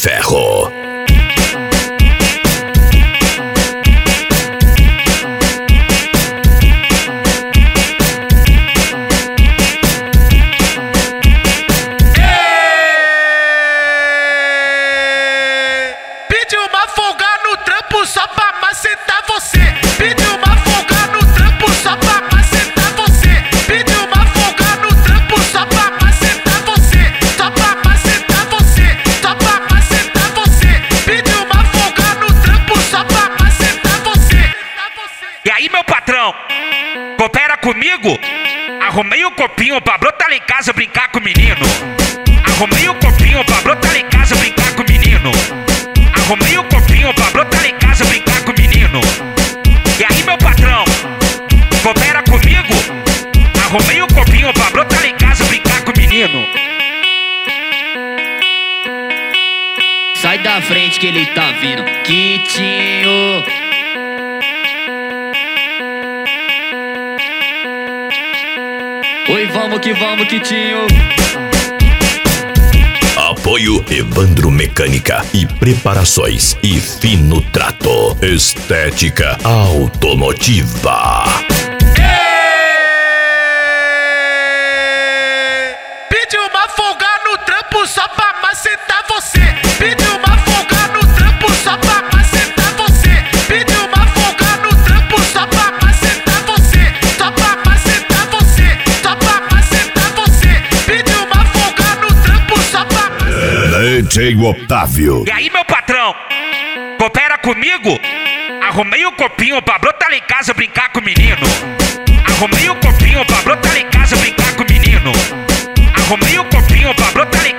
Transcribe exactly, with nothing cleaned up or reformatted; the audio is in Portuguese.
ferro. Pediu uma folga no trampo só pra macetar você. Pediu uma folga no trampo só pra macetar você. Pediu uma folga no trampo só pra macetar você. Só pra macetar você. Só pra macetar você. Pediu uma folga no trampo só pra macetar você. E aí, meu patrão, coopera comigo? Arrumei o copinho pra brotar lá em casa brincar com o menino. Arrumei o copinho pra brotar lá em casa brincar com o menino. Arrumei o copinho pra brotar lá em casa brincar com o menino. E aí, meu patrão, coopera comigo? Arrumei o copinho pra brotar lá em casa brincar com o menino. Sai da frente que ele tá vindo, Quitinho. Oi, vamos que vamos, Quitinho. Apoio Evandro Mecânica e Preparações e Fino Trato. Estética automotiva. Pediu uma folga no trampo só pra macetar você. Pediu uma folga no trampo só pra macetar você. Pediu uma folga no trampo só pra macetar você. Só pra macetar você. Só pra macetar você. Pediu uma folga no trampo só pra D J Otávio. E aí, meu patrão, coopera comigo? Arrumei o copinho pra brotar lá em casa brincar com o menino. Arrumei o copinho pra brotar lá em casa brincar com o menino. Arrumei o copinho pra brotar lá em